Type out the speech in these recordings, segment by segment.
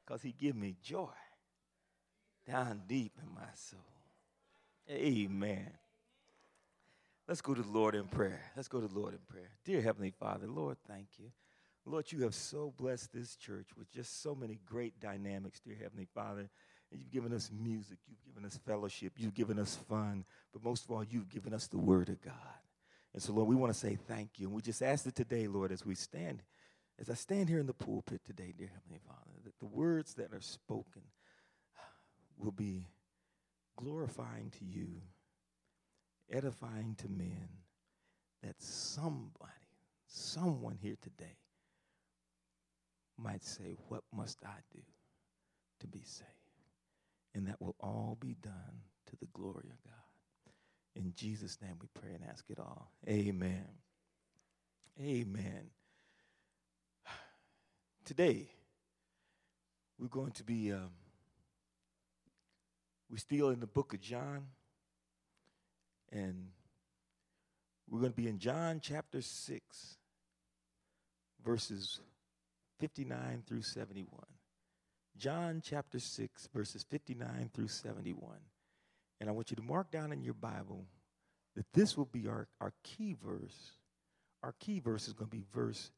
because he give me joy down deep in my soul. Amen. Let's go to the Lord in prayer. Let's go to the Lord in prayer. Dear Heavenly Father, Lord, thank you. Lord, you have so blessed this church with just so many great dynamics, dear Heavenly Father. And you've given us music, you've given us fellowship, you've given us fun, but most of all, you've given us the Word of God. And so, Lord, we want to say thank you. And we just ask that today, Lord, as I stand here in the pulpit today, dear Heavenly Father, that the words that are spoken will be glorifying to you, edifying to men, that someone here today might say, what must I do to be saved? And that will all be done to the glory of God. In Jesus' name we pray and ask it all. Amen. Amen. Today, we're going to be, we're still in the book of John. And we're going to be in John chapter 6, verses 59 through 71. John chapter 6, verses 59 through 71. And I want you to mark down in your Bible that this will be our key verse. Our key verse is going to be verse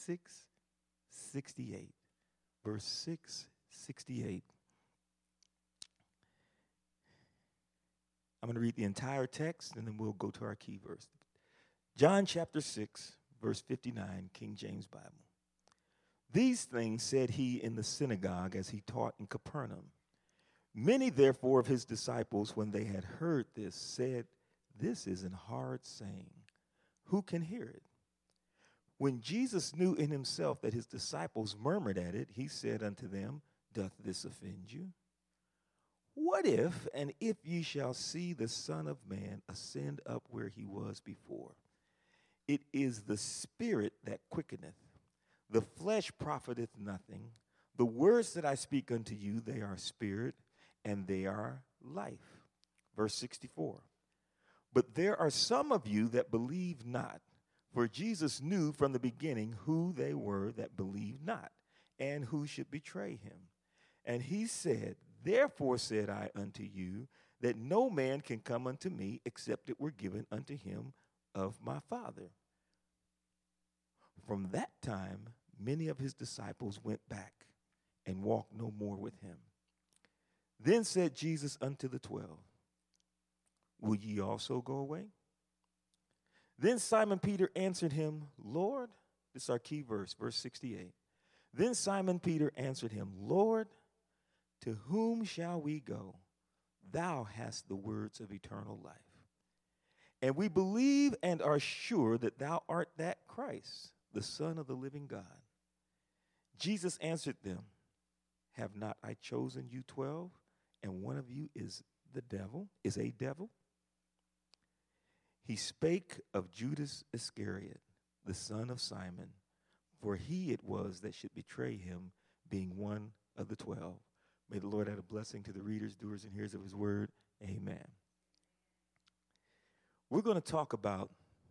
668. Verse 668. I'm going to read the entire text, and then we'll go to our key verse. John chapter 6, verse 59, King James Bible. These things said he in the synagogue as he taught in Capernaum. Many, therefore, of his disciples, when they had heard this, said, this is an hard saying. Who can hear it? When Jesus knew in himself that his disciples murmured at it, he said unto them, doth this offend you? What if, and if ye shall see the Son of Man ascend up where he was before? It is the Spirit that quickeneth. The flesh profiteth nothing. The words that I speak unto you, they are spirit, and they are life. Verse 64. But there are some of you that believe not, for Jesus knew from the beginning who they were that believed not, and who should betray him. And he said, therefore said I unto you, that no man can come unto me, except it were given unto him of my Father. From that time, many of his disciples went back and walked no more with him. Then said Jesus unto the 12, will ye also go away? Then Simon Peter answered him, Lord, this is our key verse, verse 68. Then Simon Peter answered him, Lord, to whom shall we go? Thou hast the words of eternal life. And we believe and are sure that thou art that Christ, the Son of the living God. Jesus answered them, have not I chosen you 12, and one of you is a devil? He spake of Judas Iscariot, the son of Simon, for he it was that should betray him, being one of the 12. May the Lord add a blessing to the readers, doers, and hearers of his word. Amen. We're going to talk about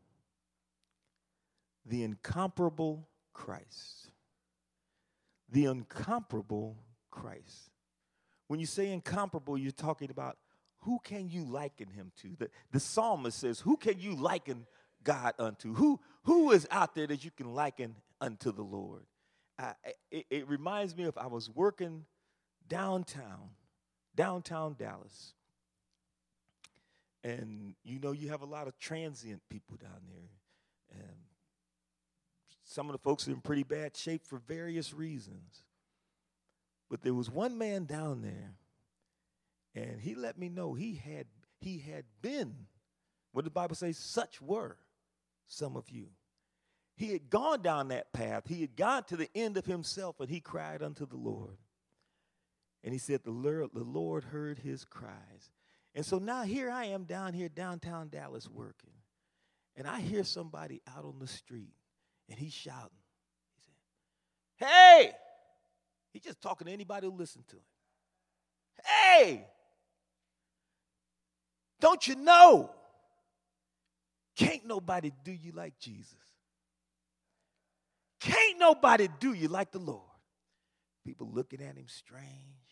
the incomparable Christ. The incomparable Christ. When you say incomparable, you're talking about who can you liken him to? The psalmist says, who can you liken God unto? Who is out there that you can liken unto the Lord? It reminds me of I was working downtown Dallas. And you know you have a lot of transient people down there. And some of the folks are in pretty bad shape for various reasons. But there was one man down there, and he let me know he had been, what the Bible says, such were some of you. He had gone down that path. He had gone to the end of himself, and he cried unto the Lord. And he said the Lord heard his cries. And so now here I am down here, downtown Dallas, working. And I hear somebody out on the street, and he's shouting. He said, hey! He's just talking to anybody who listens to him. Hey! Don't you know? Can't nobody do you like Jesus. Can't nobody do you like the Lord. People looking at him strange.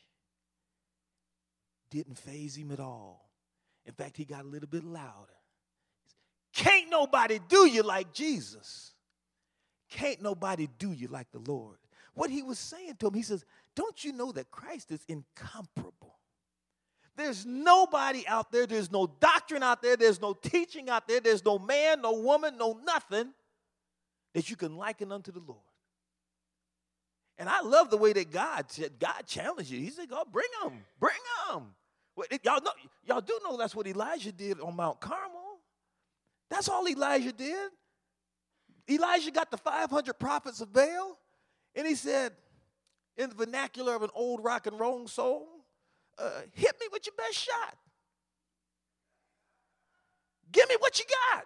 Didn't faze him at all. In fact, he got a little bit louder. Can't nobody do you like Jesus. Can't nobody do you like the Lord. What he was saying to him, he says, don't you know that Christ is incomparable? There's nobody out there, there's no doctrine out there, there's no teaching out there, there's no man, no woman, no nothing that you can liken unto the Lord. And I love the way that God challenged you. He said, God, bring them. Well, y'all do know that's what Elijah did on Mount Carmel. That's all Elijah did. Elijah got the 500 prophets of Baal, and he said, in the vernacular of an old rock and roll song, hit me with your best shot. Give me what you got.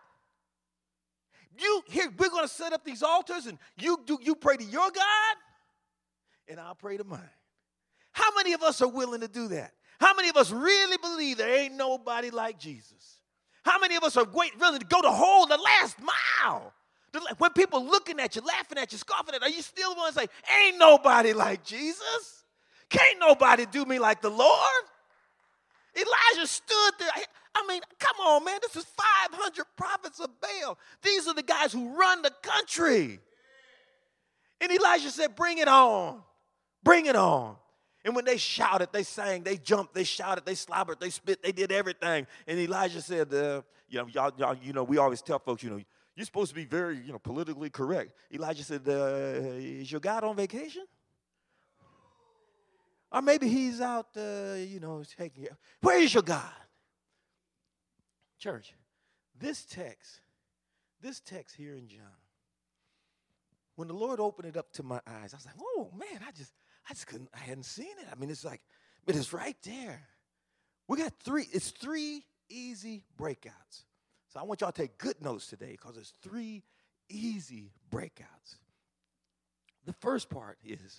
We're going to set up these altars, and you pray to your God, and I'll pray to mine. How many of us are willing to do that? How many of us really believe there ain't nobody like Jesus? How many of us are willing to go the last mile? When people looking at you, laughing at you, scoffing at you, are you still going to say, ain't nobody like Jesus? Can't nobody do me like the Lord? Elijah stood there. I mean, come on, man. This is 500 prophets of Baal. These are the guys who run the country. And Elijah said, bring it on. Bring it on. And when they shouted, they sang, they jumped, they shouted, they slobbered, they spit, they did everything. And Elijah said, y'all, we always tell folks, you're supposed to be very, politically correct. Elijah said, is your God on vacation? Or maybe he's out, taking care. Where is your God? Church, this text here in John, when the Lord opened it up to my eyes, I was like, oh, man, I hadn't seen it. I mean, it's like, but it's right there. It's three easy breakouts. So I want y'all to take good notes today because it's three easy breakouts. The first part is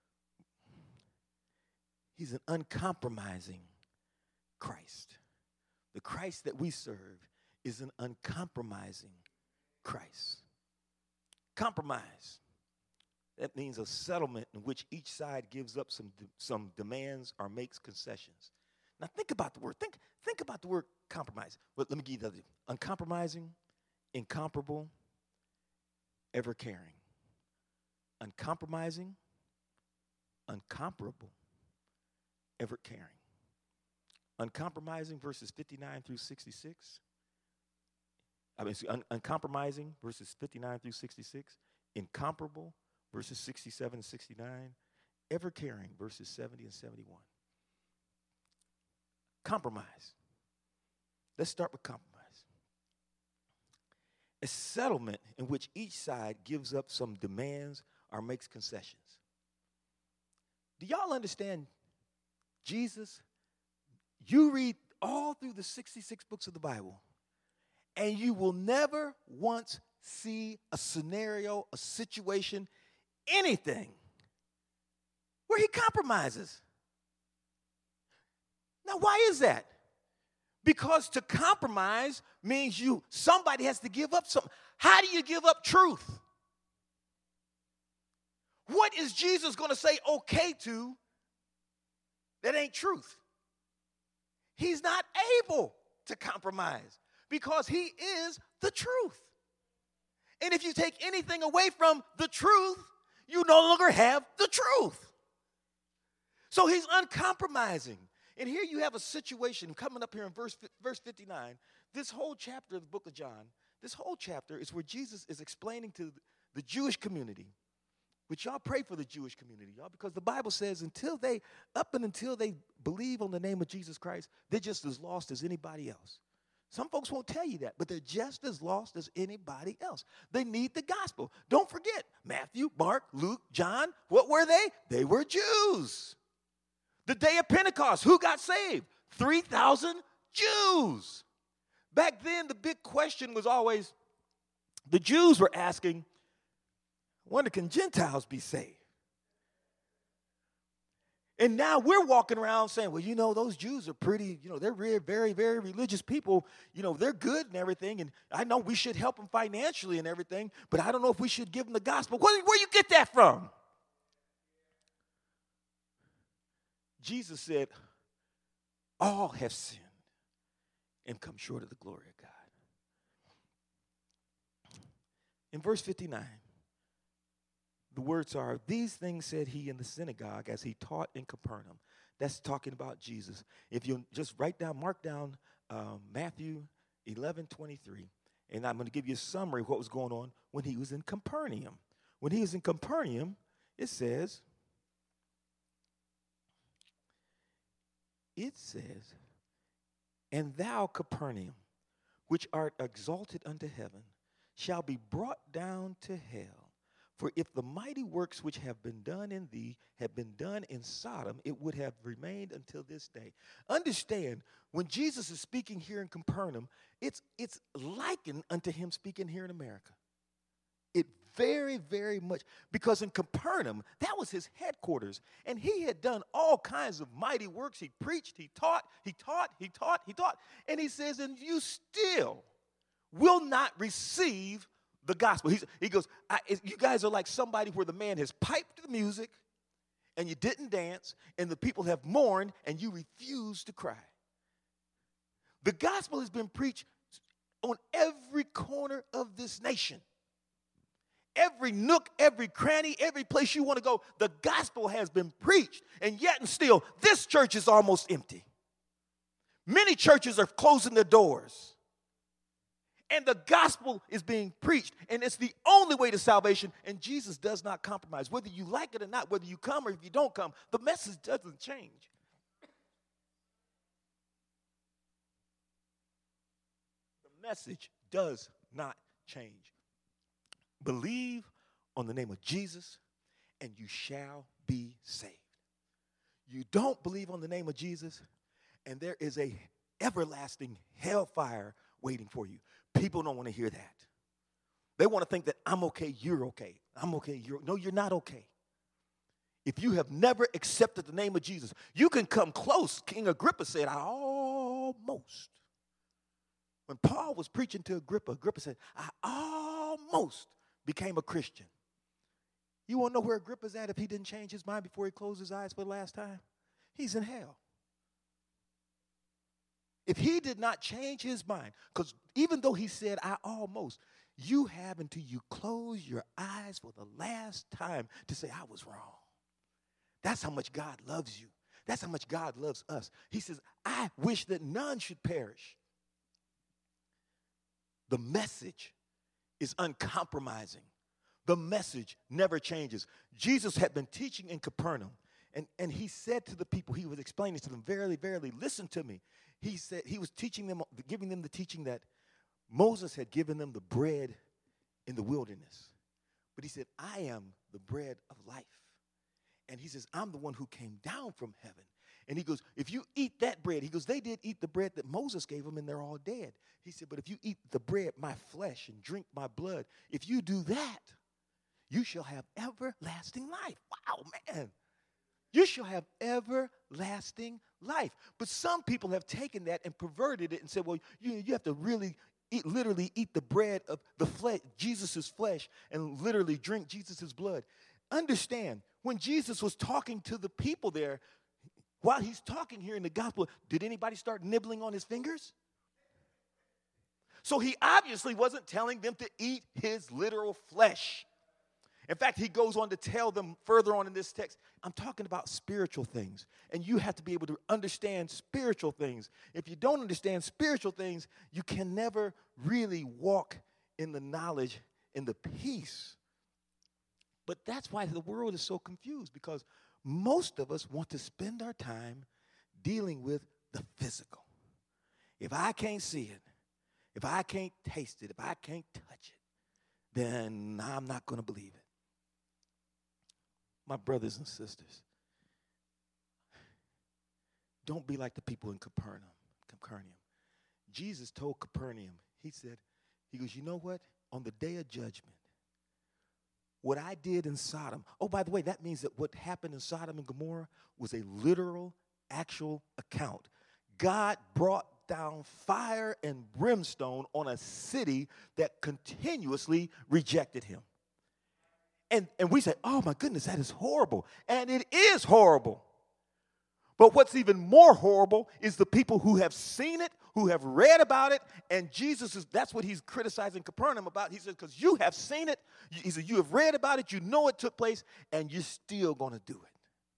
he's an uncompromising Christ. The Christ that we serve is an uncompromising Christ. Compromise. That means a settlement in which each side gives up some demands or makes concessions. Now think about the word. Think about the word compromise. But let me give you the other. Uncompromising, incomparable, ever caring. Uncompromising, uncomparable, ever caring. Uncompromising verses 59 through 66. Uncompromising verses 59 through 66. Incomparable verses 67 and 69. Ever caring verses 70 and 71. Compromise. Let's start with compromise. A settlement in which each side gives up some demands or makes concessions. Do y'all understand Jesus? You read all through the 66 books of the Bible, and you will never once see a scenario, a situation, anything where he compromises. Now, why is that? Because to compromise means somebody has to give up something. How do you give up truth? What is Jesus going to say okay to that ain't truth? He's not able to compromise because he is the truth. And if you take anything away from the truth, you no longer have the truth. So he's uncompromising. And here you have a situation coming up here in verse 59. This whole chapter of the book of John, this whole chapter is where Jesus is explaining to the Jewish community, which y'all pray for the Jewish community, y'all, because the Bible says until they believe on the name of Jesus Christ, they're just as lost as anybody else. Some folks won't tell you that, but they're just as lost as anybody else. They need the gospel. Don't forget, Matthew, Mark, Luke, John, what were they? They were Jews. The day of Pentecost, who got saved? 3,000 Jews. Back then, the big question was always, the Jews were asking, when can Gentiles be saved? And now we're walking around saying, well, those Jews are pretty, they're very, very religious people. They're good and everything. And I know we should help them financially and everything, but I don't know if we should give them the gospel. Where do you get that from? Jesus said, all have sinned and come short of the glory of God. In verse 59, the words are, these things said he in the synagogue as he taught in Capernaum. That's talking about Jesus. If you just mark down Matthew 11:23, and I'm going to give you a summary of what was going on when he was in Capernaum. When he was in Capernaum, it says, and thou, Capernaum, which art exalted unto heaven, shall be brought down to hell. For if the mighty works which have been done in thee had been done in Sodom, it would have remained until this day. Understand, when Jesus is speaking here in Capernaum, it's likened unto him speaking here in America. It very, very much, because in Capernaum, that was his headquarters, and he had done all kinds of mighty works. He preached, he taught, and he says, and you still will not receive the gospel. He goes, you guys are like somebody where the man has piped the music and you didn't dance, and the people have mourned and you refuse to cry. The gospel has been preached on every corner of this nation. Every nook, every cranny, every place you want to go, the gospel has been preached. And yet and still, this church is almost empty. Many churches are closing their doors. And the gospel is being preached, and it's the only way to salvation, and Jesus does not compromise. Whether you like it or not, whether you come or if you don't come, the message doesn't change. The message does not change. Believe on the name of Jesus, and you shall be saved. You don't believe on the name of Jesus, and there is a everlasting hellfire waiting for you. People don't want to hear that. They want to think that I'm okay, you're okay. I'm okay, no, you're not okay. If you have never accepted the name of Jesus, you can come close. King Agrippa said, I almost. When Paul was preaching to Agrippa, Agrippa said, I almost became a Christian. You want to know where Agrippa's at if he didn't change his mind before he closed his eyes for the last time? He's in hell. If he did not change his mind, because even though he said, I almost, you have until you close your eyes for the last time to say, I was wrong. That's how much God loves you. That's how much God loves us. He says, I wish that none should perish. The message is uncompromising. The message never changes. Jesus had been teaching in Capernaum, and he said to the people, he was explaining to them, verily, verily, listen to me. He said he was teaching them, giving them the teaching that Moses had given them the bread in the wilderness. But he said, I am the bread of life. And he says, I'm the one who came down from heaven. And he goes, if you eat that bread, he goes, they did eat the bread that Moses gave them, and they're all dead. He said, but if you eat the bread, my flesh, and drink my blood, if you do that, you shall have everlasting life. Wow, man. You shall have everlasting life. But some people have taken that and perverted it and said, well, you have to really literally eat the bread of the flesh, Jesus' flesh, and literally drink Jesus' blood. Understand, when Jesus was talking to the people there, while he's talking here in the gospel, did anybody start nibbling on his fingers? So he obviously wasn't telling them to eat his literal flesh. In fact, he goes on to tell them further on in this text, I'm talking about spiritual things, and you have to be able to understand spiritual things. If you don't understand spiritual things, you can never really walk in the knowledge and the peace. But that's why the world is so confused, because most of us want to spend our time dealing with the physical. If I can't see it, if I can't taste it, if I can't touch it, then I'm not going to believe it. My brothers and sisters, don't be like the people in Capernaum. Jesus told Capernaum, he goes, you know what? On the day of judgment, what I did in Sodom, oh, by the way, that means that what happened in Sodom and Gomorrah was a literal, actual account. God brought down fire and brimstone on a city that continuously rejected him. And we say, oh, my goodness, that is horrible. And it is horrible. But what's even more horrible is the people who have seen it, who have read about it, and that's what he's criticizing Capernaum about. He says, because you have seen it, he said, you have read about it, you know it took place, and you're still going to do it.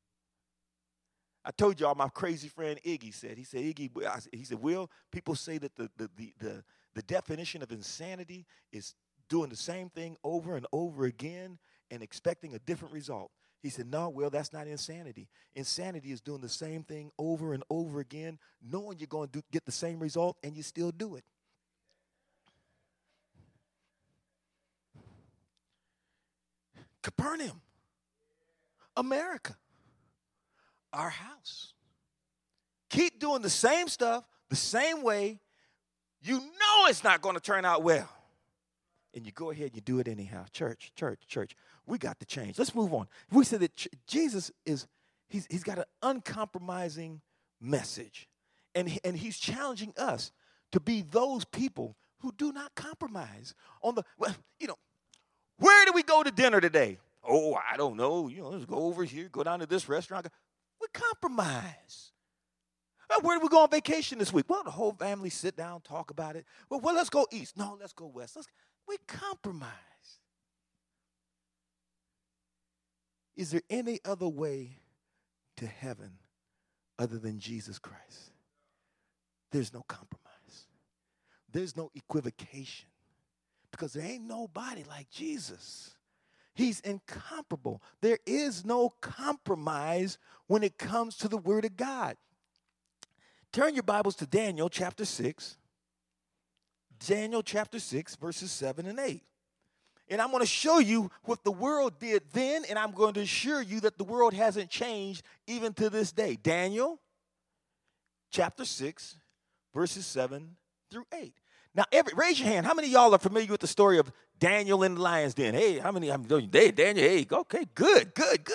I told y'all my crazy friend Iggy said, he said, Will, people say that the definition of insanity is doing the same thing over and over again and expecting a different result. He said, no, Will, that's not insanity. Insanity is doing the same thing over and over again, knowing you're going to get the same result, and you still do it. Capernaum, America, our house. Keep doing the same stuff, the same way. You know it's not going to turn out well. And you go ahead and you do it anyhow. Church. We got to change. Let's move on. We said that Jesus he's got an uncompromising message. And he's challenging us to be those people who do not compromise where do we go to dinner today? Oh, I don't know. Let's go over here, go down to this restaurant. We compromise. Where do we go on vacation this week? Well, the whole family sit down, talk about it. Well, let's go east. No, let's go west. We compromise. Is there any other way to heaven other than Jesus Christ? There's no compromise. There's no equivocation. Because there ain't nobody like Jesus. He's incomparable. There is no compromise when it comes to the Word of God. Turn your Bibles to Daniel chapter 6. Daniel chapter 6, verses 7 and 8. And I'm going to show you what the world did then, and I'm going to assure you that the world hasn't changed even to this day. Daniel chapter 6, verses 7 through 8. Now, raise your hand. How many of y'all are familiar with the story of Daniel in the lion's den? Hey, how many? Hey, Daniel, hey, okay, good.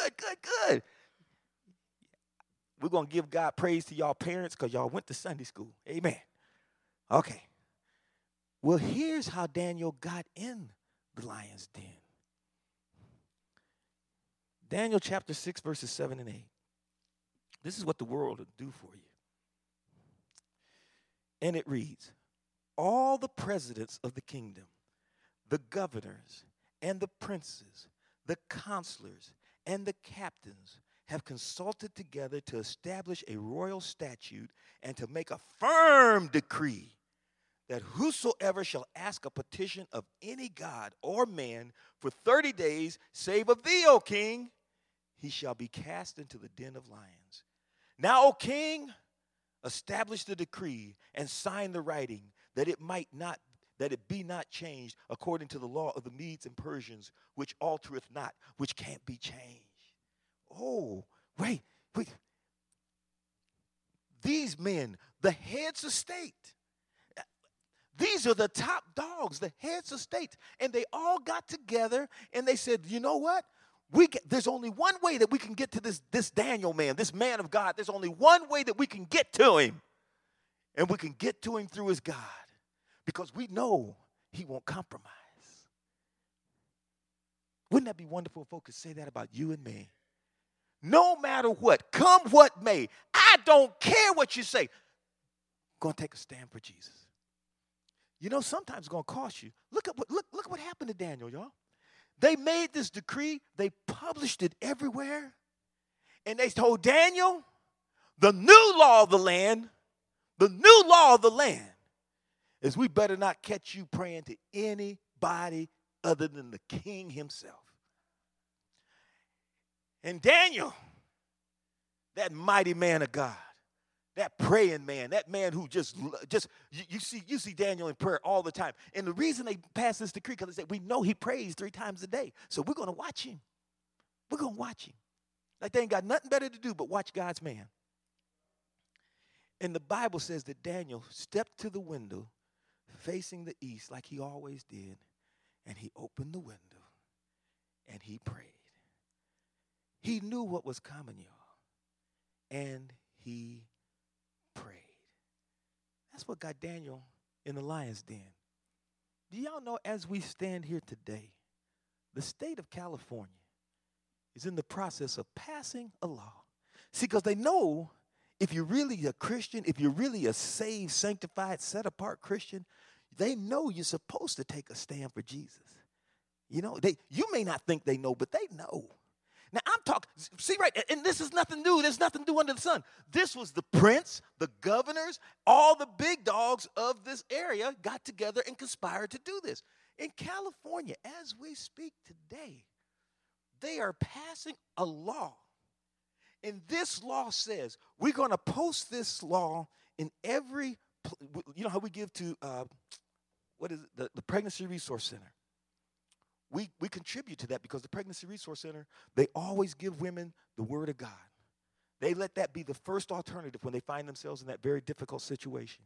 We're going to give God praise to y'all parents because y'all went to Sunday school. Amen. Okay. Well, here's how Daniel got in the lion's den. Daniel chapter 6, verses 7 and 8. This is what the world will do for you. And it reads, all the presidents of the kingdom, the governors and the princes, the counselors and the captains have consulted together to establish a royal statute and to make a firm decree that whosoever shall ask a petition of any god or man for 30 days, save of thee, O king, he shall be cast into the den of lions. Now, O king, establish the decree and sign the writing, that it be not changed according to the law of the Medes and Persians, which altereth not, which can't be changed. Oh, wait. These men, the heads of state, these are the top dogs, the heads of state. And they all got together and they said, you know what? There's only one way that we can get to this Daniel man, this man of God. There's only one way that we can get to him. And we can get to him through his God. Because we know he won't compromise. Wouldn't that be wonderful if folks could say that about you and me? No matter what, come what may, I don't care what you say. I'm going to take a stand for Jesus. You know, sometimes it's going to cost you. Look what happened to Daniel, y'all. They made this decree. They published it everywhere. And they told Daniel, the new law of the land is we better not catch you praying to anybody other than the king himself. And Daniel, that mighty man of God, that praying man, that man who just you see Daniel in prayer all the time. And the reason they passed this decree, because they said, we know he prays 3 times a day. So we're going to watch him. We're going to watch him. Like they ain't got nothing better to do but watch God's man. And the Bible says that Daniel stepped to the window facing the east like he always did. And he opened the window and he prayed. He knew what was coming, y'all. And he prayed. That's what got Daniel in the lion's den. Do y'all know, as we stand here today, the state of California is in the process of passing a law. See, because they know If you're really a Christian, if you're really a saved, sanctified, set-apart Christian, they know you're supposed to take a stand for Jesus. You know, you may not think they know, but they know. Now, I'm talking, see, right, and this is nothing new. There's nothing new under the sun. This was the prince, the governors, all the big dogs of this area got together and conspired to do this. In California, as we speak today, they are passing a law. And this law says we're going to post this law in every, you know how we give to, the Pregnancy Resource Center. We contribute to that because the Pregnancy Resource Center, they always give women the word of God. They let that be the first alternative when they find themselves in that very difficult situation.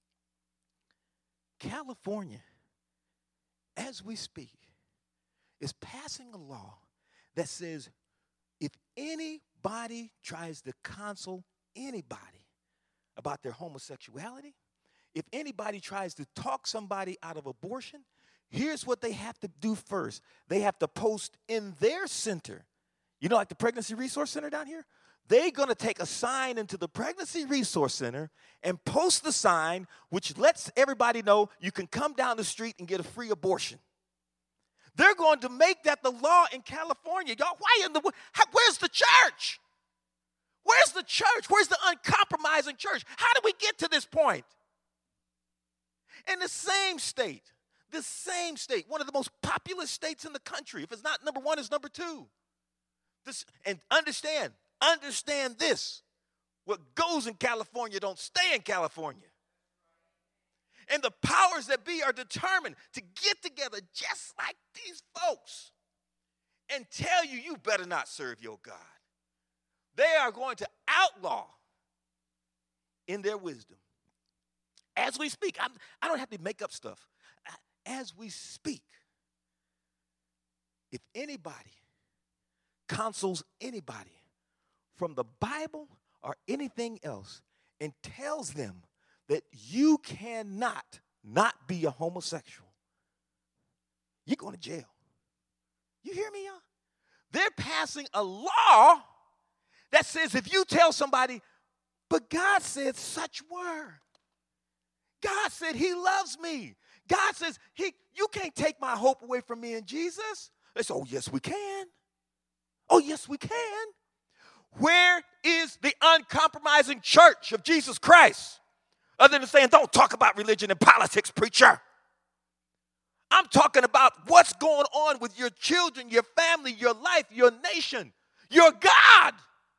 California, as we speak, is passing a law that says if anybody tries to counsel anybody about their homosexuality, if anybody tries to talk somebody out of abortion, here's what they have to do first. They have to post in their center. You know, like the Pregnancy Resource Center down here? They're going to take a sign into the Pregnancy Resource Center and post the sign which lets everybody know you can come down the street and get a free abortion. They're going to make that the law in California. Y'all, where's the church? Where's the church? Where's the uncompromising church? How did we get to this point? In the same state, one of the most populous states in the country. If it's not number one, it's number two. And understand this. What goes in California don't stay in California. And the powers that be are determined to get together just like these folks and tell you, you better not serve your God. They are going to outlaw in their wisdom. As we speak, I don't have to make up stuff. As we speak, if anybody counsels anybody from the Bible or anything else and tells them that you cannot not be a homosexual, you're going to jail. You hear me, y'all? They're passing a law that says if you tell somebody, but God said such word. God said he loves me. God says you can't take my hope away from me in Jesus. They say, oh, yes, we can. Oh, yes, we can. Where is the uncompromising church of Jesus Christ? Other than saying, don't talk about religion and politics, preacher. I'm talking about what's going on with your children, your family, your life, your nation, your God.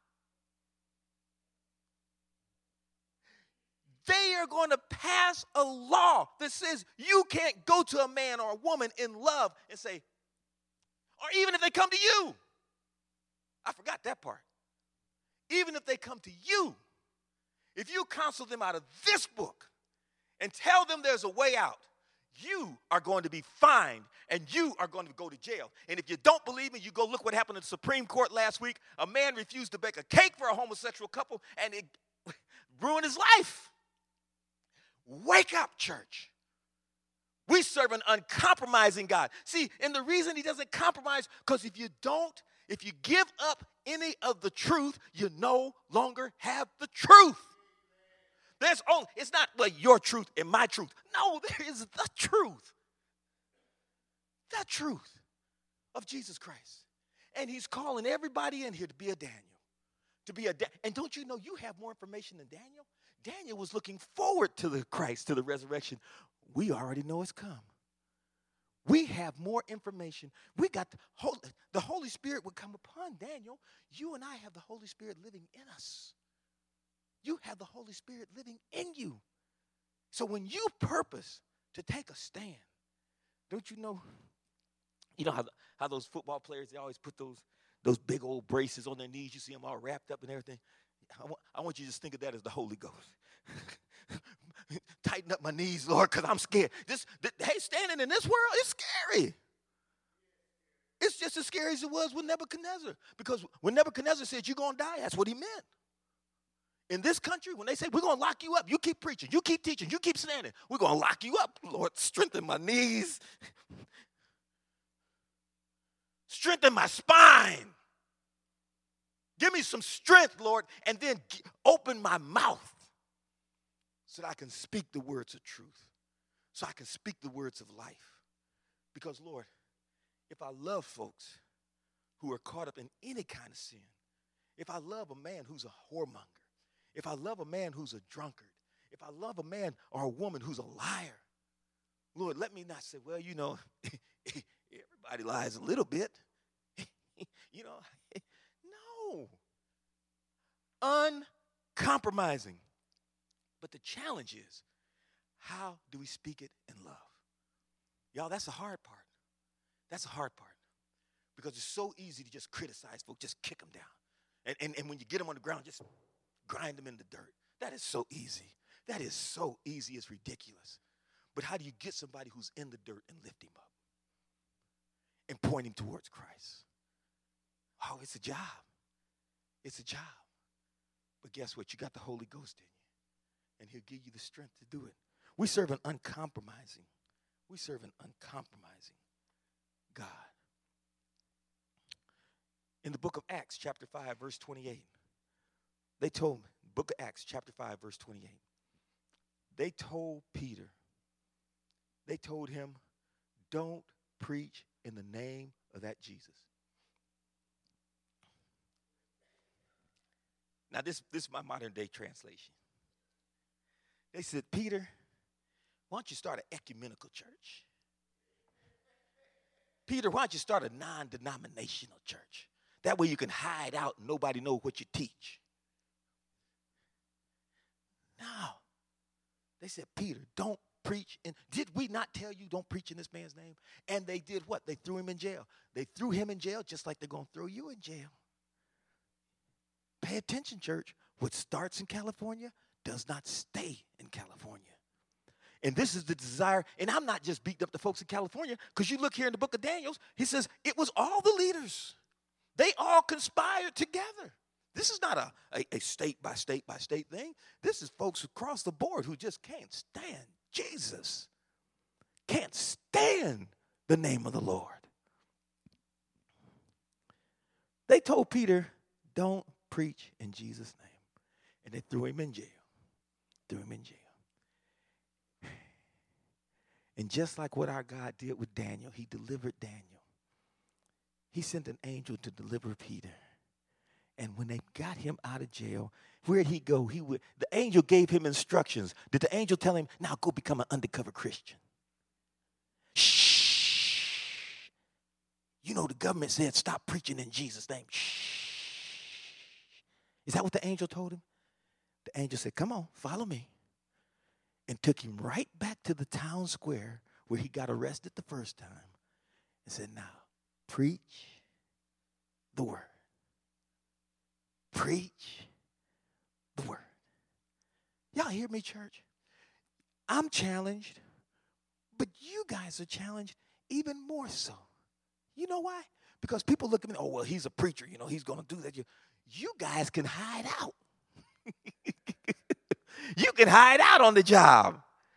They are going to pass a law that says you can't go to a man or a woman in love and say, or even if they come to you. I forgot that part. Even if they come to you, if you counsel them out of this book and tell them there's a way out, you are going to be fined and you are going to go to jail. And if you don't believe me, you go look what happened in the Supreme Court last week. A man refused to bake a cake for a homosexual couple and it ruined his life. Wake up, church. We serve an uncompromising God. See, and the reason he doesn't compromise, because if you give up any of the truth, you no longer have the truth. It's not like your truth and my truth. No, there is the truth. The truth of Jesus Christ. And he's calling everybody in here to be a Daniel. And don't you know you have more information than Daniel? Daniel was looking forward to the Christ, to the resurrection. We already know it's come. We have more information. We got the Holy Spirit would come upon Daniel. You and I have the Holy Spirit living in us. You have the Holy Spirit living in you. So when you purpose to take a stand, don't you know how those football players, they always put those big old braces on their knees. You see them all wrapped up and everything. I want you to just think of that as the Holy Ghost. Tighten up my knees, Lord, because I'm scared. Hey, standing in this world, it's scary. It's just as scary as it was with Nebuchadnezzar. Because when Nebuchadnezzar said, you're going to die, that's what he meant. In this country, when they say, we're going to lock you up, you keep preaching, you keep teaching, you keep standing, we're going to lock you up. Lord, strengthen my knees. Strengthen my spine. Give me some strength, Lord, and then open my mouth so that I can speak the words of truth, so I can speak the words of life. Because, Lord, if I love folks who are caught up in any kind of sin, if I love a man who's a whoremonger, if I love a man who's a drunkard, if I love a man or a woman who's a liar, Lord, let me not say, well, you know, everybody lies a little bit. You know, no. Uncompromising. But the challenge is, how do we speak it in love? Y'all, that's the hard part. That's the hard part. Because it's so easy to just criticize folks, just kick them down. And when you get them on the ground, just grind them in the dirt. That is so easy. That is so easy, it's ridiculous. But how do you get somebody who's in the dirt and lift him up and point him towards Christ? Oh, it's a job. It's a job. But guess what? You got the Holy Ghost in you, and he'll give you the strength to do it. We serve an uncompromising God. In the book of Acts, chapter 5, verse 28, they told me, book of Acts, chapter 5, verse 28, they told Peter, they told him, don't preach in the name of that Jesus. Now, this is my modern day translation. They said, Peter, why don't you start an ecumenical church? Peter, why don't you start a non-denominational church? That way you can hide out and nobody knows what you teach. No. They said, Peter, don't preach. And did we not tell you don't preach in this man's name? And they did what? They threw him in jail. They threw him in jail just like they're going to throw you in jail. Pay attention, church. What starts in California does not stay in California. And this is the desire, and I'm not just beating up the folks in California, because you look here in the book of Daniel, he says it was all the leaders. They all conspired together. This is not a state by state by state thing. This is folks across the board who just can't stand Jesus. Can't stand the name of the Lord. They told Peter, don't preach in Jesus' name. And they threw him in jail. And just like what our God did with Daniel, he delivered Daniel. He sent an angel to deliver Peter. And when they got him out of jail, where'd he go? The angel gave him instructions. Did the angel tell him, now go become an undercover Christian? Shh. You know, the government said stop preaching in Jesus' name. Shh. Is that what the angel told him? The angel said, come on, follow me. And took him right back to the town square where he got arrested the first time and said, now, preach the word. Preach the word. Y'all hear me, church? I'm challenged, but you guys are challenged even more so. You know why? Because people look at me, oh, well, he's a preacher, you know, he's going to do that. You guys can hide out. You can hide out on the job.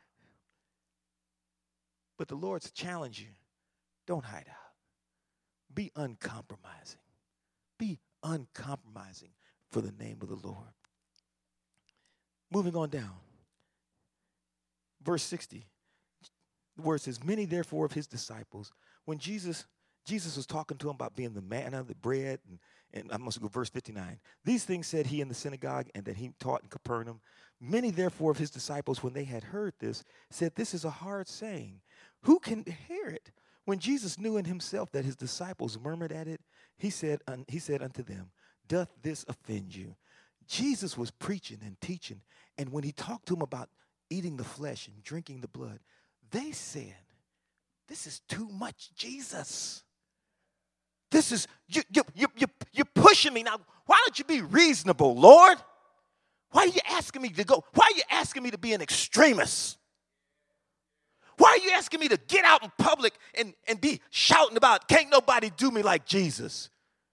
But the Lord's challenge you. Don't hide out. Be uncompromising. Be uncompromising for the name of the Lord. Moving on down. Verse 60. The word says, many therefore of his disciples, when Jesus was talking to him about being the manna, the bread, and I must go verse 59. These things said he in the synagogue, and that he taught in Capernaum. Many therefore of his disciples, when they had heard this, said, this is a hard saying. Who can hear it? When Jesus knew in himself that his disciples murmured at it, he said unto them, doth this offend you? Jesus was preaching and teaching, and when he talked to them about eating the flesh and drinking the blood, they said, this is too much, Jesus. This is, you're pushing me. Now, why don't you be reasonable, Lord? Why are you asking me to go? Why are you asking me to be an extremist? Why are you asking me to get out in public and be shouting about, can't nobody do me like Jesus?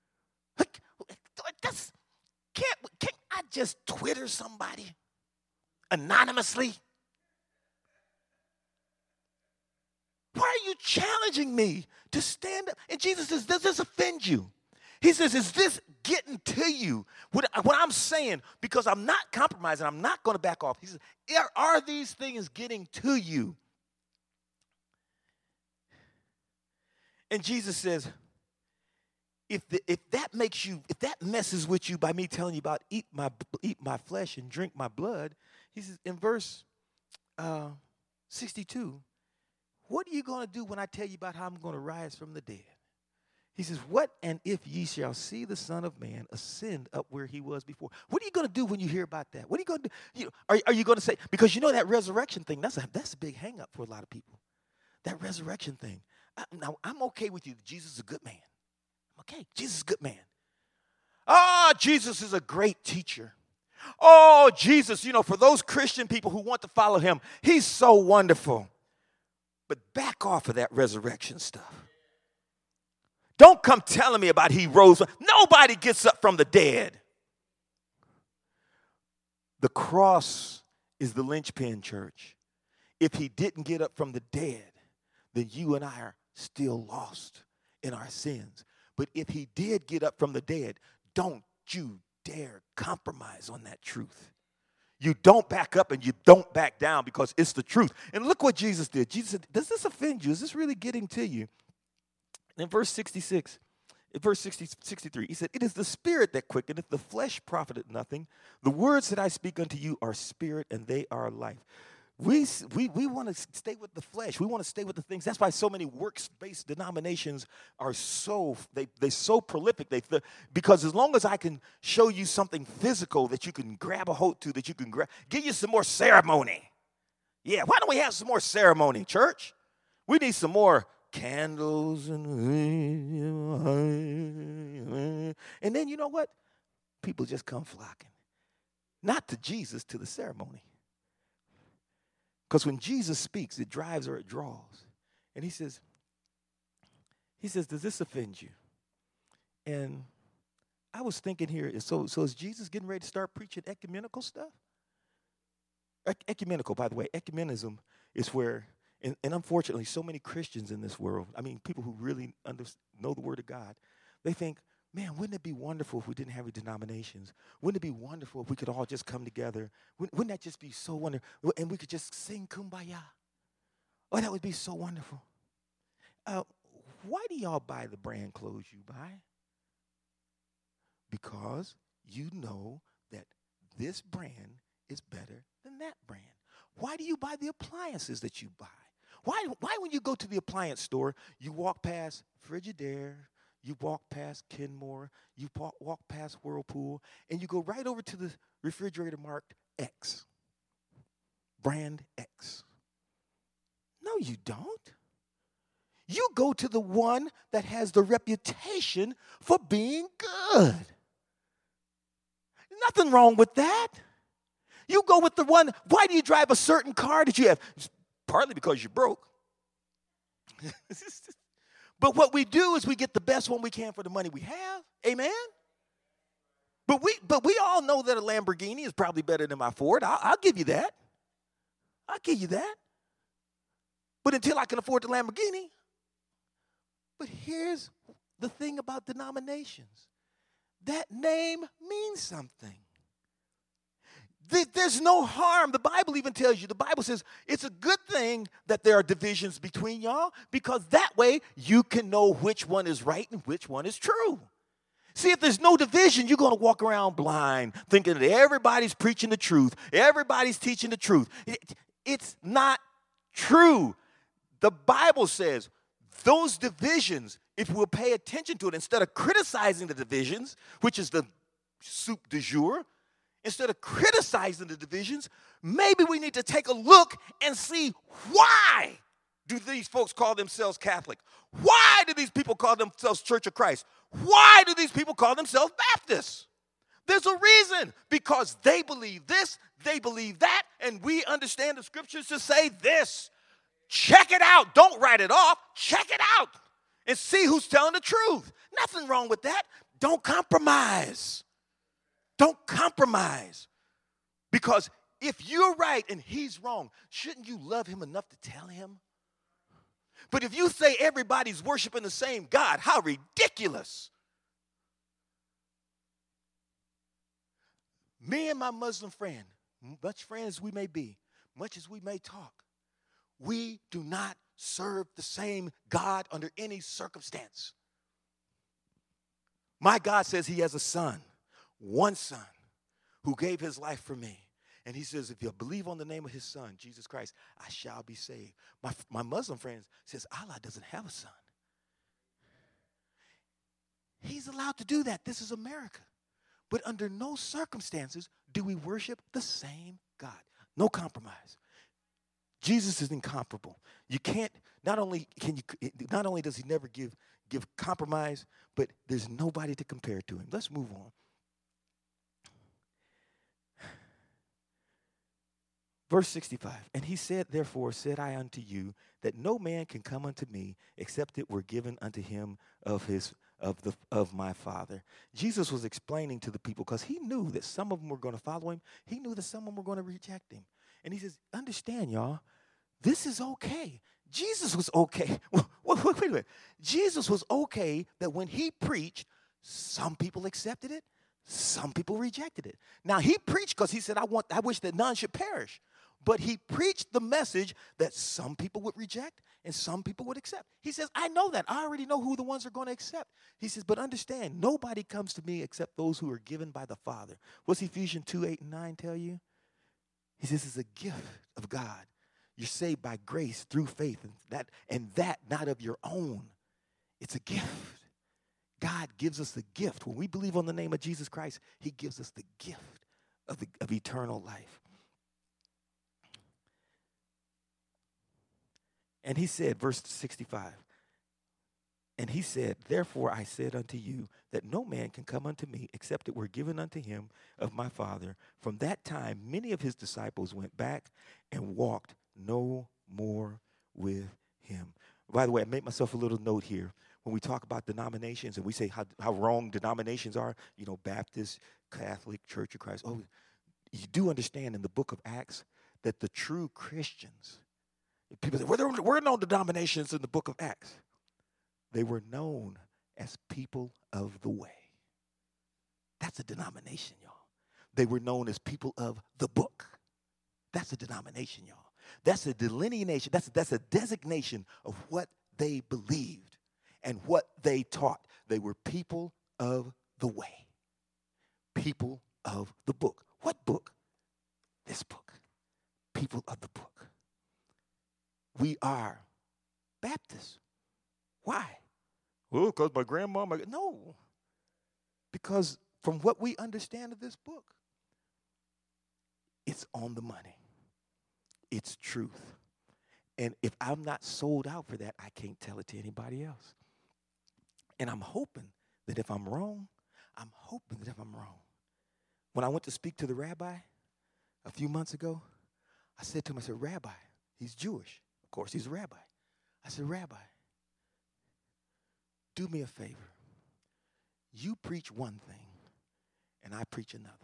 Can't I just Twitter somebody anonymously? Why are you challenging me to stand up? And Jesus says, does this offend you? He says, is this getting to you? What I'm saying, because I'm not compromising, I'm not going to back off. He says, are these things getting to you? And Jesus says, if that messes with you by me telling you about eat my flesh and drink my blood, he says in verse 62, what are you going to do when I tell you about how I'm going to rise from the dead? He says, what and if ye shall see the Son of Man ascend up where he was before? What are you going to do when you hear about that? What are you going to do? Are you going to say, because that resurrection thing, that's a big hang up for a lot of people. That resurrection thing. Now, I'm okay with you. Jesus is a good man. I'm okay. Jesus is a good man. Oh, Jesus is a great teacher. Oh, Jesus, for those Christian people who want to follow him, he's so wonderful. But back off of that resurrection stuff. Don't come telling me about he rose. Nobody gets up from the dead. The cross is the linchpin, church. If he didn't get up from the dead, then you and I are still lost in our sins. But if he did get up from the dead, don't you dare compromise on that truth. You don't back up and you don't back down, because it's the truth. And look what Jesus did. Jesus said, does this offend you? Is this really getting to you? And in verse 66, verse 63, he said, it is the spirit that quickeneth, the flesh profiteth nothing. The words that I speak unto you are spirit and they are life. We want to stay with the flesh. We want to stay with the things. That's why so many works-based denominations are they're so prolific. Because as long as I can show you something physical that you can grab a hold to, that you can give you some more ceremony. Yeah, why don't we have some more ceremony, church? We need some more candles and then you know what? People just come flocking. Not to Jesus, to the ceremony. Because when Jesus speaks, it drives or it draws. And he says, does this offend you? And I was thinking here, so is Jesus getting ready to start preaching ecumenical stuff? Ecumenical, by the way, ecumenism is where, and unfortunately, so many Christians in this world, people who really know the Word of God, they think, man, wouldn't it be wonderful if we didn't have any denominations? Wouldn't it be wonderful if we could all just come together? Wouldn't that just be so wonderful? And we could just sing Kumbaya. Oh, that would be so wonderful. Why do y'all buy the brand clothes you buy? Because you know that this brand is better than that brand. Why do you buy the appliances that you buy? Why when you go to the appliance store, you walk past Frigidaire, you walk past Kenmore, you walk past Whirlpool, and you go right over to the refrigerator marked X, brand X? No, you don't. You go to the one that has the reputation for being good. Nothing wrong with that. You go with the one. Why do you drive a certain car that you have? It's partly because you're broke. But what we do is we get the best one we can for the money we have. Amen? But we all know that a Lamborghini is probably better than my Ford. I'll give you that. I'll give you that. But until I can afford the Lamborghini. But here's the thing about denominations. That name means something. There's no harm. The Bible even tells you, the Bible says it's a good thing that there are divisions between y'all, because that way you can know which one is right and which one is true. See, if there's no division, you're going to walk around blind, thinking that everybody's preaching the truth, everybody's teaching the truth. It's not true. The Bible says those divisions, if we'll pay attention to it, instead of criticizing the divisions, which is the soup du jour, instead of criticizing the divisions, maybe we need to take a look and see, why do these folks call themselves Catholic? Why do these people call themselves Church of Christ? Why do these people call themselves Baptists? There's a reason. Because they believe this, they believe that, and we understand the scriptures to say this. Check it out. Don't write it off. Check it out and see who's telling the truth. Nothing wrong with that. Don't compromise. Don't compromise. Because if you're right and he's wrong, shouldn't you love him enough to tell him? But if you say everybody's worshiping the same God, how ridiculous. Me and my Muslim friend, much friends we may be, much as we may talk, we do not serve the same God under any circumstance. My God says he has a son, one son, who gave his life for me. And he says, if you believe on the name of his son, Jesus Christ, I shall be saved. My Muslim friend says, Allah doesn't have a son. He's allowed to do that. This is America. But under no circumstances do we worship the same God. No compromise. Jesus is incomparable. You can't, not only does he never give compromise, but there's nobody to compare to him. Let's move on. Verse 65, and he said, therefore said I unto you, that no man can come unto me, except it were given unto him of my Father. Jesus was explaining to the people, because he knew that some of them were going to follow him. He knew that some of them were going to reject him. And he says, understand, y'all, this is okay. Jesus was okay. Wait a minute. Jesus was okay that when he preached, some people accepted it, some people rejected it. Now, he preached because he said, I wish that none should perish. But he preached the message that some people would reject and some people would accept. He says, I know that. I already know who the ones are going to accept. He says, but understand, nobody comes to me except those who are given by the Father. What's Ephesians 2:8-9 tell you? He says, it's a gift of God. You're saved by grace through faith, and that not of your own. It's a gift. God gives us the gift. When we believe on the name of Jesus Christ, he gives us the gift of eternal life. And he said, verse 65, and he said, therefore I said unto you, that no man can come unto me, except it were given unto him of my Father. From that time, many of his disciples went back and walked no more with him. By the way, I made myself a little note here. When we talk about denominations and we say how wrong denominations are, Baptist, Catholic, Church of Christ. Oh, you do understand in the book of Acts that the true Christians, people say, well, there were no denominations in the book of Acts. They were known as people of the way. That's a denomination, y'all. They were known as people of the book. That's a denomination, y'all. That's a delineation. That's a designation of what they believed and what they taught. They were people of the way. People of the book. What book? This book. People of the book. We are Baptists. Why? Well, because my grandma. No. Because from what we understand of this book, it's on the money. It's truth. And if I'm not sold out for that, I can't tell it to anybody else. And I'm hoping that if I'm wrong, When I went to speak to the rabbi a few months ago, I said to him, I said, Rabbi, he's Jewish. Of course, he's a rabbi. I said, Rabbi, do me a favor. You preach one thing, and I preach another.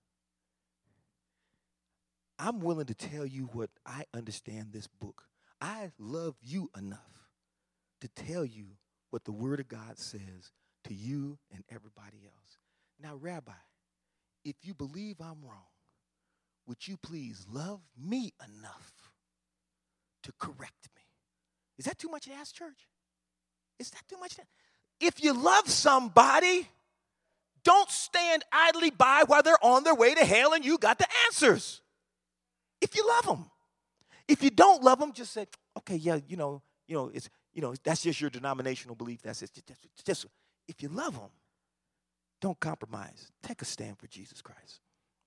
I'm willing to tell you what I understand this book. I love you enough to tell you what the Word of God says to you and everybody else. Now, Rabbi, if you believe I'm wrong, would you please love me enough to correct me? Is that too much to ask, church? Is that too much to ask? If you love somebody, don't stand idly by while they're on their way to hell and you got the answers. If you love them. If you don't love them, just say, okay, yeah, that's just your denominational belief. That's it. Just if you love them, don't compromise. Take a stand for Jesus Christ.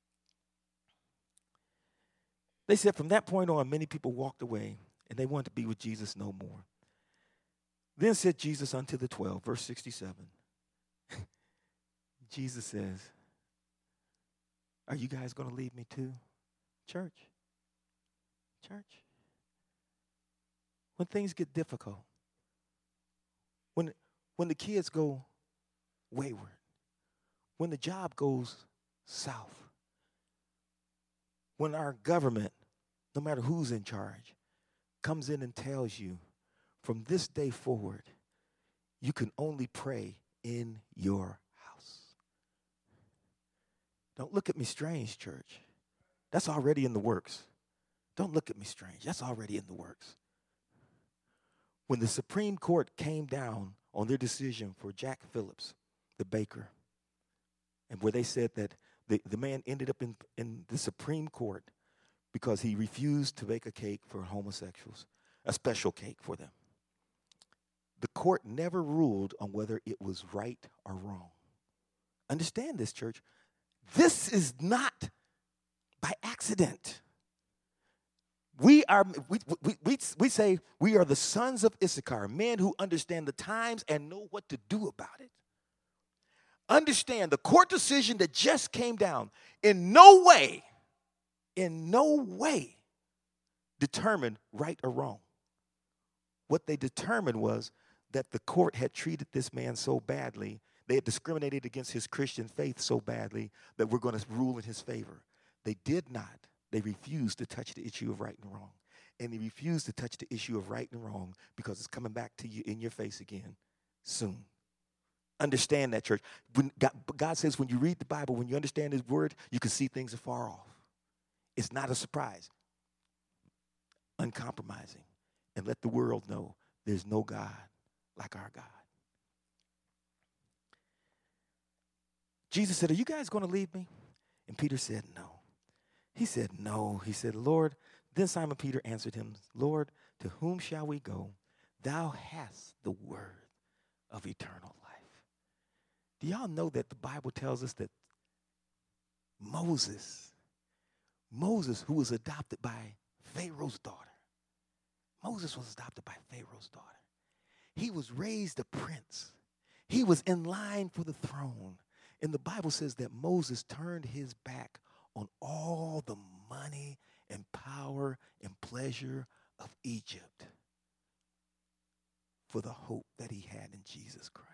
They said from that point on, many people walked away and they wanted to be with Jesus no more. Then said Jesus unto the 12, verse 67. Jesus says, are you guys going to leave me too? Church. When things get difficult, when the kids go wayward, when the job goes south, when our government, no matter who's in charge, comes in and tells you, from this day forward, you can only pray in your house. Don't look at me strange, church. That's already in the works. Don't look at me strange. That's already in the works. When the Supreme Court came down on their decision for Jack Phillips, the baker, and where they said that the man ended up in the Supreme Court because he refused to bake a cake for homosexuals, a special cake for them. The court never ruled on whether it was right or wrong. Understand this, church. This is not by accident. We say we are the sons of Issachar, men who understand the times and know what to do about it. Understand the court decision that just came down in no way determined right or wrong. What they determined was that the court had treated this man so badly, they had discriminated against his Christian faith so badly that we're going to rule in his favor. They did not. They refused to touch the issue of right and wrong. And they refused to touch the issue of right and wrong because it's coming back to you in your face again soon. Understand that, church. When God says when you read the Bible, when you understand his word, you can see things afar off. It's not a surprise. Uncompromising. And let the world know there's no God like our God. Jesus said, are you guys going to leave me? And Peter said, no. He said, no. He said, Lord. Then Simon Peter answered him, Lord, to whom shall we go? Thou hast the word of eternal life. Do y'all know that the Bible tells us that Moses, who was adopted by Pharaoh's daughter, Moses was adopted by Pharaoh's daughter. He was raised a prince. He was in line for the throne. And the Bible says that Moses turned his back on all the money and power and pleasure of Egypt for the hope that he had in Jesus Christ.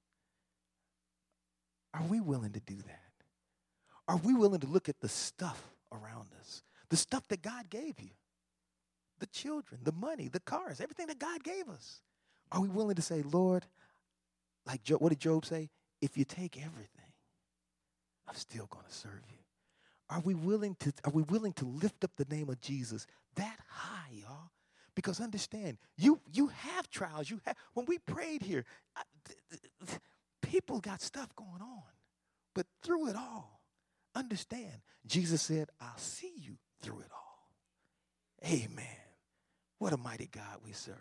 Are we willing to do that? Are we willing to look at the stuff around us? The stuff that God gave you. The children, the money, the cars, everything that God gave us. Are we willing to say, Lord, like what did Job say? If you take everything, I'm still going to serve you. Are we willing to lift up the name of Jesus that high, y'all? Because understand, you have trials. When we prayed here, people got stuff going on. But through it all, understand, Jesus said, I'll see you through it all. Amen. What a mighty God we serve.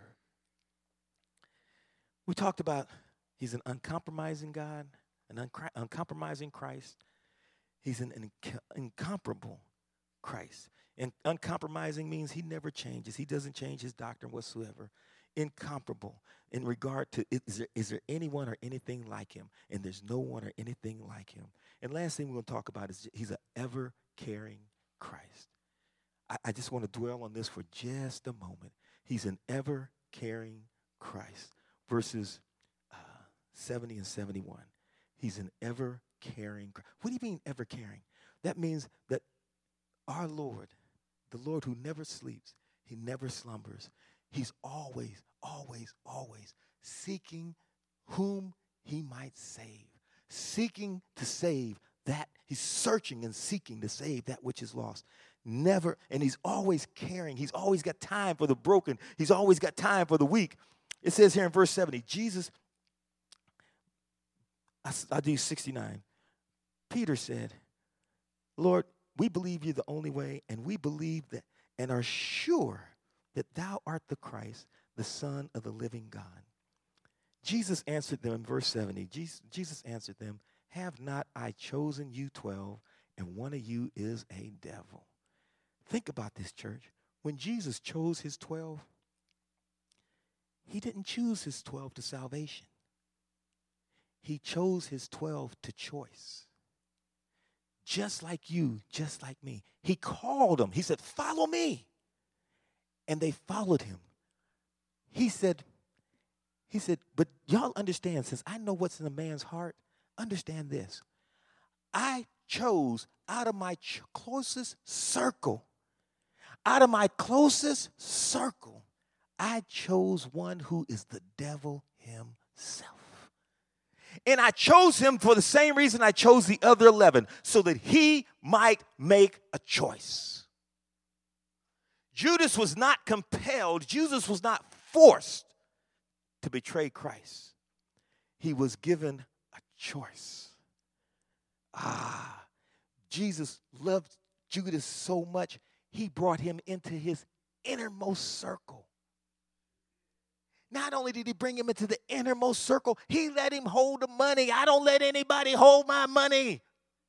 We talked about he's an uncompromising God, an uncompromising Christ. He's an incomparable Christ. And uncompromising means he never changes. He doesn't change his doctrine whatsoever. Incomparable in regard to, is there anyone or anything like him? And there's no one or anything like him. And last thing we're going to talk about is he's an ever-caring Christ. I just want to dwell on this for just a moment. He's an ever-caring Christ. Verses 70 and 71. He's an ever-caring Christ. What do you mean ever-caring? That means that our Lord, the Lord who never sleeps, he never slumbers, he's always, always, always seeking whom he might save. Seeking to save that. He's searching and seeking to save that which is lost. Never, and he's always caring. He's always got time for the broken. He's always got time for the weak. It says here in verse 70, Jesus, I do 69. Peter said, Lord, we believe you're the only way, and we believe that and are sure that thou art the Christ, the Son of the living God. Jesus answered them in verse 70. Jesus answered them, have not I chosen you 12, and one of you is a devil. Think about this, church. When Jesus chose his 12, he didn't choose his 12 to salvation. He chose his 12 to choice. Just like you, just like me. He called them. He said, follow me. And they followed him. He said, but y'all understand, since I know what's in a man's heart, understand this. I chose out of my closest circle, I chose one who is the devil himself. And I chose him for the same reason I chose the other 11, so that he might make a choice. Judas was not compelled. Judas was not forced to betray Christ. He was given a choice. Jesus loved Judas so much, he brought him into his innermost circle. Not only did he bring him into the innermost circle, he let him hold the money. I don't let anybody hold my money.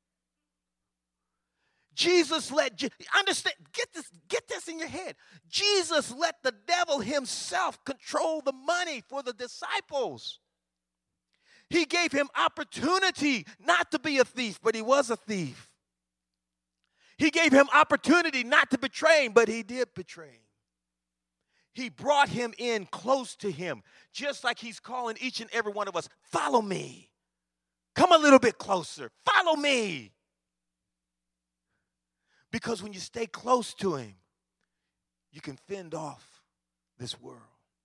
Jesus understand, get this in your head. Jesus let the devil himself control the money for the disciples. He gave him opportunity not to be a thief, but he was a thief. He gave him opportunity not to betray him, but he did betray him. He brought him in close to him, just like he's calling each and every one of us, follow me. Come a little bit closer. Follow me. Because when you stay close to him, you can fend off this world.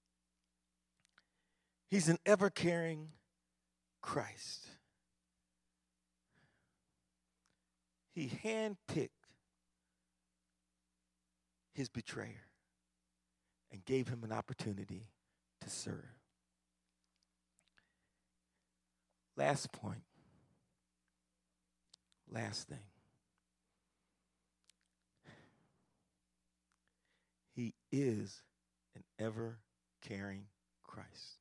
He's an ever-caring Christ. He handpicked his betrayer and gave him an opportunity to serve. Last point. Last thing. He is an ever-caring Christ.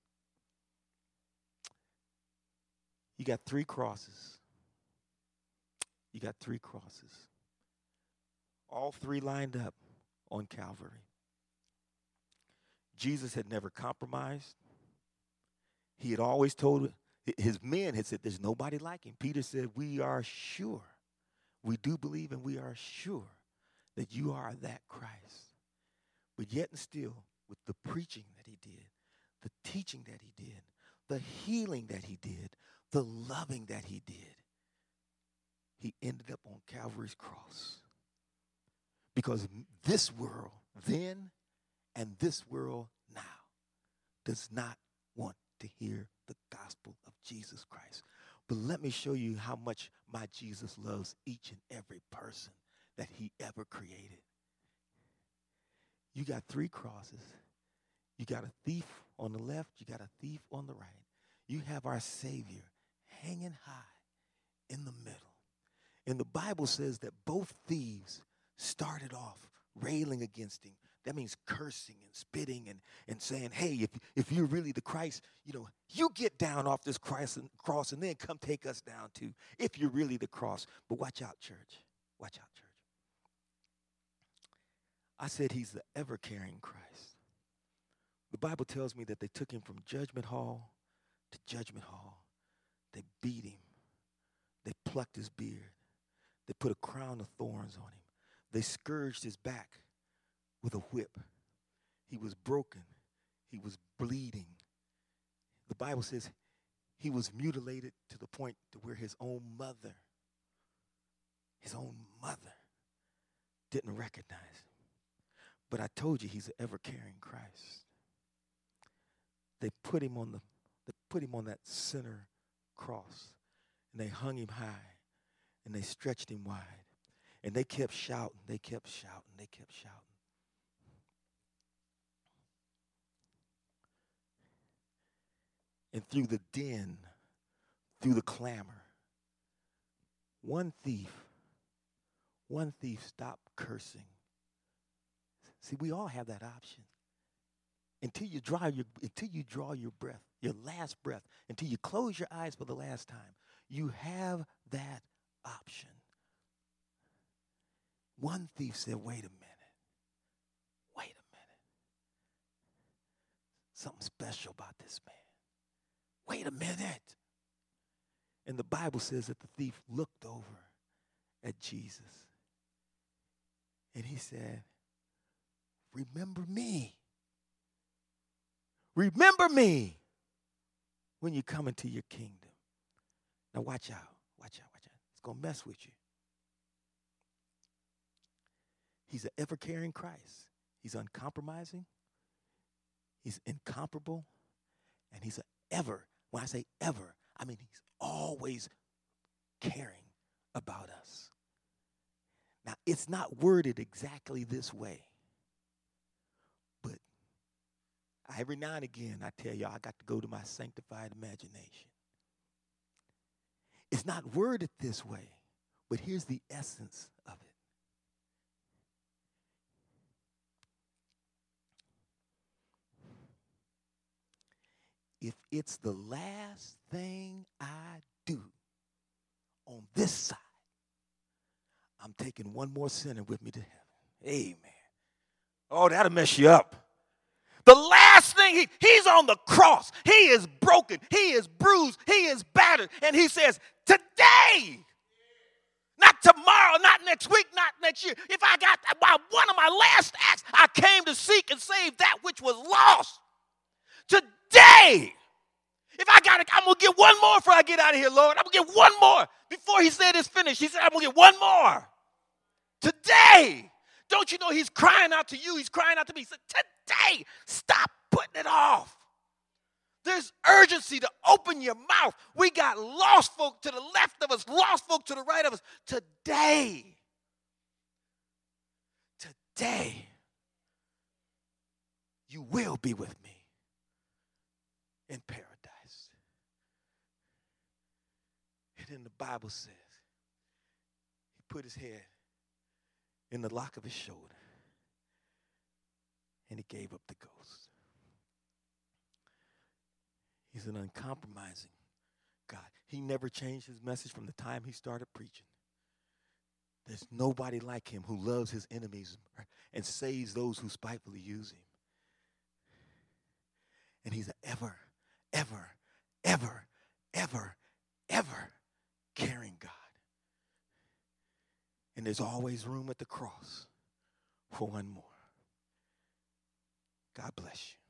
You got 3 crosses. You got 3 crosses. All 3 lined up on Calvary. Jesus had never compromised. He had always told his men, had said, there's nobody like him. Peter said, we are sure. We do believe and we are sure that you are that Christ. But yet and still, with the preaching that he did, the teaching that he did, the healing that he did, the loving that he did, he ended up on Calvary's cross. Because this world then and this world now does not want to hear the gospel of Jesus Christ. But let me show you how much my Jesus loves each and every person that he ever created. You got 3 crosses. You got a thief on the left. You got a thief on the right. You have our Savior hanging high in the middle. And the Bible says that both thieves started off railing against him. That means cursing and spitting and saying, hey, if you're really the Christ, you get down off this cross and then come take us down too, if you're really the cross. But watch out, church. Watch out, church. I said he's the ever-caring Christ. The Bible tells me that they took him from judgment hall to judgment hall. They beat him. They plucked his beard. They put a crown of thorns on him. They scourged his back with a whip. He was broken. He was bleeding. The Bible says he was mutilated to the point to where his own mother didn't recognize him. But I told you he's an ever-caring Christ. They put him on that center cross, and they hung him high, and they stretched him wide. And they kept shouting, they kept shouting, they kept shouting. And through the din, through the clamor, one thief stopped cursing. See, we all have that option. Until you draw your breath, your last breath, until you close your eyes for the last time, you have that option. One thief said, wait a minute. Something special about this man. Wait a minute. And the Bible says that the thief looked over at Jesus. And he said, remember me. Remember me when you come into your kingdom. Now watch out. Watch out. It's going to mess with you. He's an ever-caring Christ. He's uncompromising. He's incomparable. And he's an ever. When I say ever, I mean, he's always caring about us. Now, it's not worded exactly this way, but every now and again, I tell y'all, I got to go to my sanctified imagination. It's not worded this way, but here's the essence of it. If it's the last thing I do on this side, I'm taking one more sinner with me to heaven. Amen. Oh, that'll mess you up. The last thing, he's on the cross. He is broken. He is bruised. He is battered. And he says, today, not tomorrow, not next week, not next year. If I got one of my last acts, I came to seek and save that which was lost. Today, if I got it, I'm going to get one more before I get out of here, Lord. I'm going to get one more. Before he said it's finished, he said, I'm going to get one more. Today. Don't you know he's crying out to you? He's crying out to me. He said, today, stop putting it off. There's urgency to open your mouth. We got lost folk to the left of us, lost folk to the right of us. Today, you will be with me in paradise. And then the Bible says, he put his head in the lock of his shoulder, and he gave up the ghost. He's an uncompromising God. He never changed his message from the time he started preaching. There's nobody like him who loves his enemies and saves those who spitefully use him. And he's an ever, ever, ever, ever, ever caring God. And there's always room at the cross for one more. God bless you.